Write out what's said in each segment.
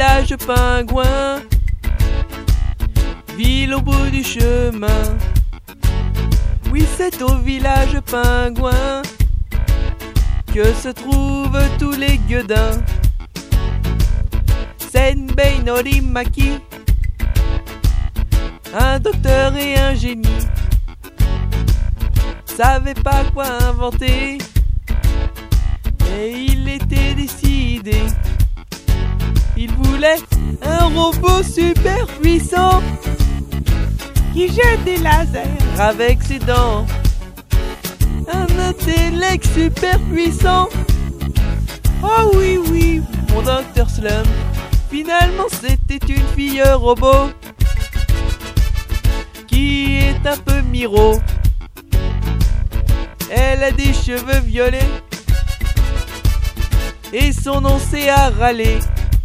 village pingouin, ville au bout du chemin. Oui, c'est au village pingouin que se trouvent tous les gueudins. Senbei Norimaki, un docteur et un génie, savait pas quoi inventer, mais il était décidé. Il voulait un robot super puissant qui jette des lasers avec ses dents. Un intellect super puissant. Oh oui, oui, mon docteur Slump. Finalement c'était une fille robot qui est un peu miro. Elle a des cheveux violets et son nom c'est Arale.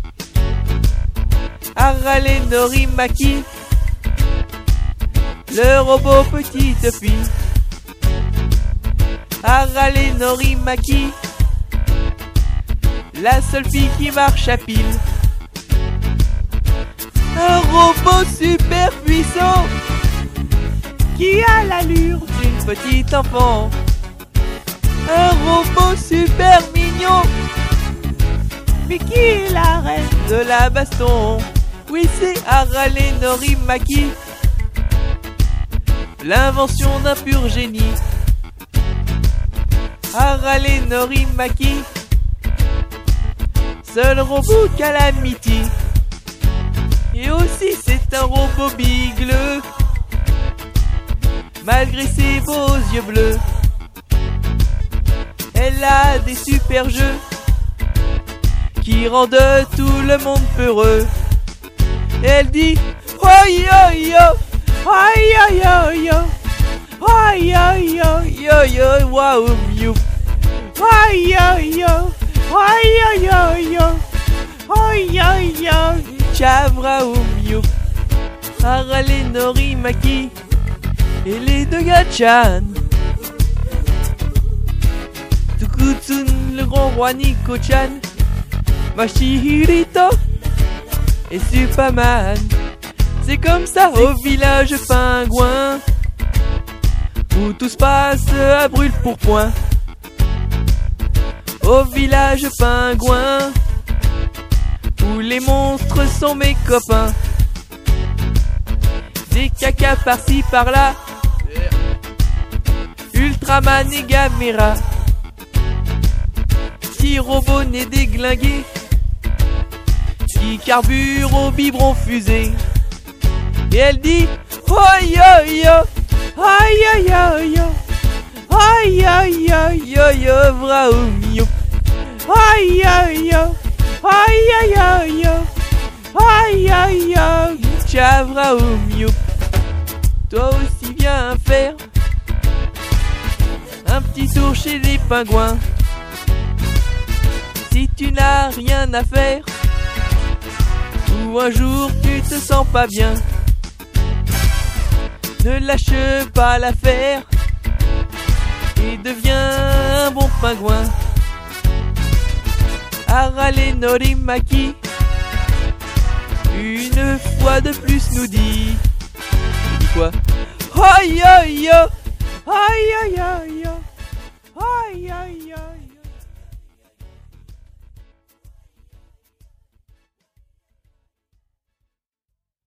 Arale Norimaki, le robot petite fille. Arale Norimaki, la seule fille qui marche à pile. Un robot super puissant qui a l'allure d'une petite enfant. Un robot super mignon, mais qui est la reine de la baston. Oui, c'est Arale Norimaki, l'invention d'un pur génie. Arale Norimaki, seul robot Calamity. Et aussi c'est un robot bigleux, malgré ses beaux yeux bleus. Elle a des super jeux qui rendent tout le monde peureux. Elle dit oi yo yo, oi yo yo yo, oi yo yo yo yo, waouh you, oi yo yo, oi yo yo yo, oi yo yo, chavra youp. Arale Norimaki et les deux gars-chan. Tukutsun, le grand roi Nico-chan, Mashihirito et Superman. C'est comme ça au village pingouin, où tout se passe à brûle-pourpoint. Au village pingouin, où les monstres sont mes copains. Des caca par-ci par-là, Ultraman et Gamera. Petits robots nés déglingués qui carburent au biberon fusée. Et elle dit oi yo yo, oi yo yo yo, oi yo yo yo yo, vraoum youp, oi yo yo, oi yo yo yo, oi yo yo, chavraoum youp. Toi aussi viens faire un petit tour chez les pingouins. Si tu n'as rien à faire, ou un jour tu te sens pas bien, ne lâche pas l'affaire et deviens un bon pingouin. Arale Norimaki, une fois de plus nous dit quoi? Oi yo yo,